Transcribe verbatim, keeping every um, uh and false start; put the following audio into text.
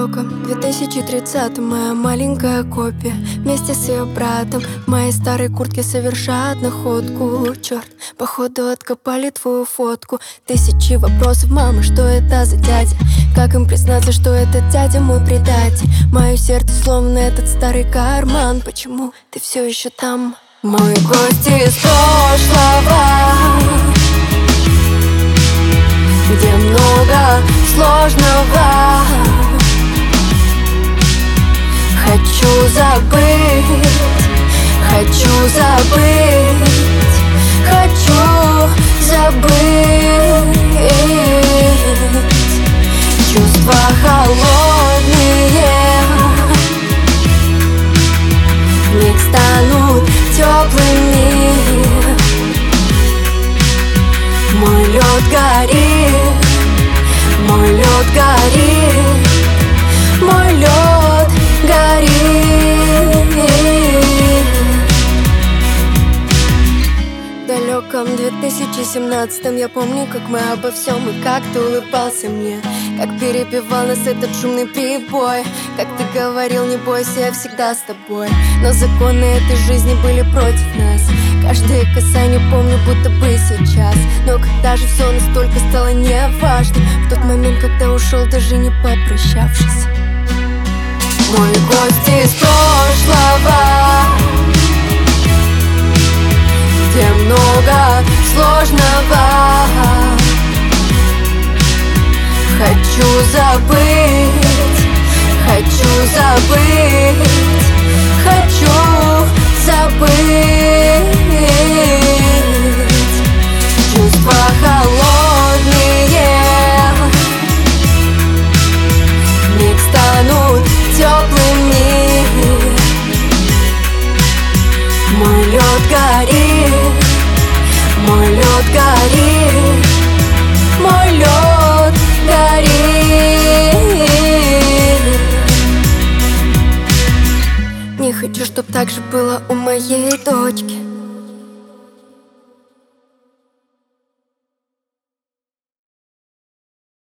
далеком две тысячи тридцатом моя маленькая копия вместе с ее братом в моей старой куртке совершат находку. Черт, походу откопали твою фотку. Тысячи вопросов, мама, что это за дядя? Как им признаться, что этот дядя мой предатель? Мое сердце словно этот старый карман. Почему ты все еще там? Мой гость из прошлого, где много сложного. Хочу забыть, хочу забыть, хочу забыть. Чувства холодные вмиг станут теплыми. Мой лед горит, мой лед горит, мой лед горит. В далеком две тысячи семнадцатом я помню, как мы обо всем и как ты улыбался мне, как перебивал нас этот шумный прибой, как ты говорил: не бойся, я всегда с тобой. Но законы этой жизни были против нас. Каждое касание помню, будто бы сейчас. Но когда же все настолько стало неважным? В тот момент, когда ушел, даже не попрощавшись. Мой гость из прошлого, где много сложного. Хочу забыть, хочу забыть, хочу забыть. Чувства холодные вмиг станут теплыми. Мой лед горит, мой лед горит, мой лед горит. Не хочу, чтоб так же было у моей дочки.